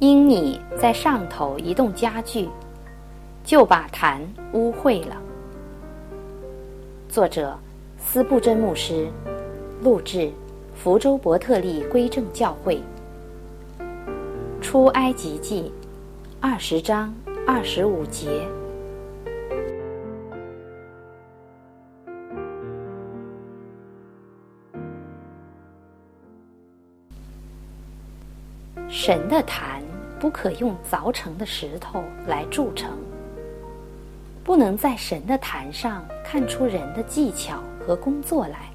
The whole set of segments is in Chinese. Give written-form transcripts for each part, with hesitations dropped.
因你在上头移动家具，就把坛污秽了。作者斯布真牧师，录制福州伯特利归正教会。出埃及记20章25节。神的坛不可用凿成的石头来铸成，不能在神的坛上看出人的技巧和工作来。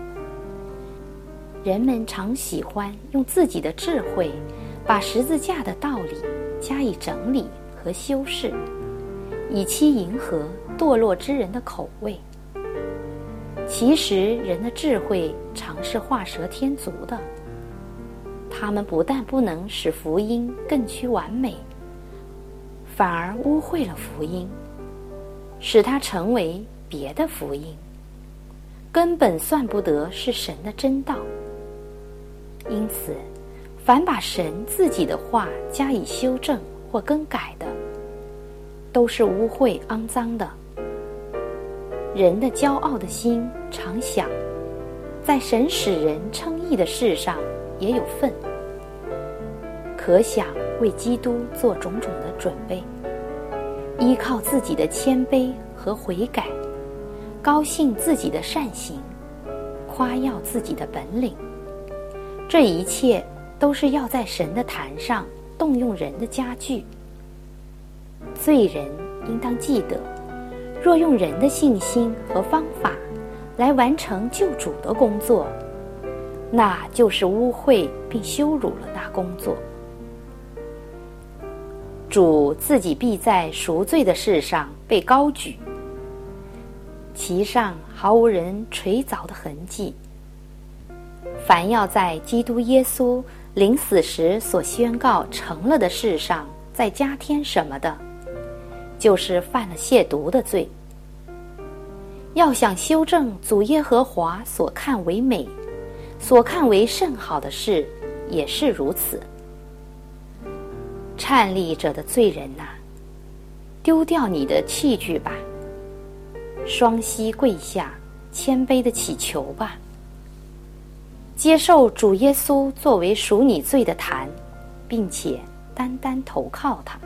人们常喜欢用自己的智慧把十字架的道理加以整理和修饰，以期迎合堕落之人的口味。其实人的智慧常是画蛇添足的，他们不但不能使福音更趋完美，反而污秽了福音，使它成为别的福音，根本算不得是神的真道。因此，凡把神自己的话加以修正或更改的，都是污秽肮脏的。人的骄傲的心常想，在神使人称义的事上也有份，可想为基督做种种的准备，依靠自己的谦卑和悔改，高兴自己的善行，夸耀自己的本领。这一切都是要在神的坛上动用人的家具。罪人应当记得，若用人的信心和方法来完成救主的工作，那就是污秽并羞辱了那工作。主自己必在赎罪的事上被高举，其上毫无人锤凿的痕迹。凡要在基督耶稣临死时所宣告成了的事上再加添什么的，就是犯了亵渎的罪。要想修正主耶和华所看为美、所看为甚好的事，也是如此。颤栗者的罪人哪，丢掉你的器具吧，双膝跪下，谦卑的祈求吧，接受主耶稣作为赎你罪的坛，并且单单投靠他。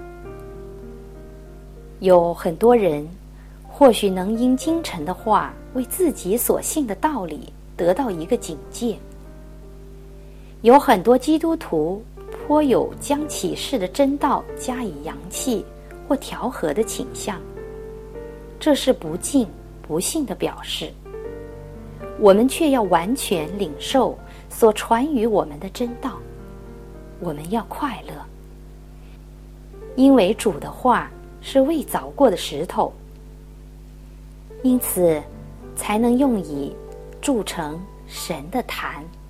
有很多人或许能因经晨的话为自己所信的道理得到一个警戒。有很多基督徒颇有将启示的真道加以扬弃或调和的倾向，这是不敬不信的表示。我们却要完全领受所传于我们的真道，我们要快乐，因为主的话是未凿过的石头，因此才能用以铸成神的坛。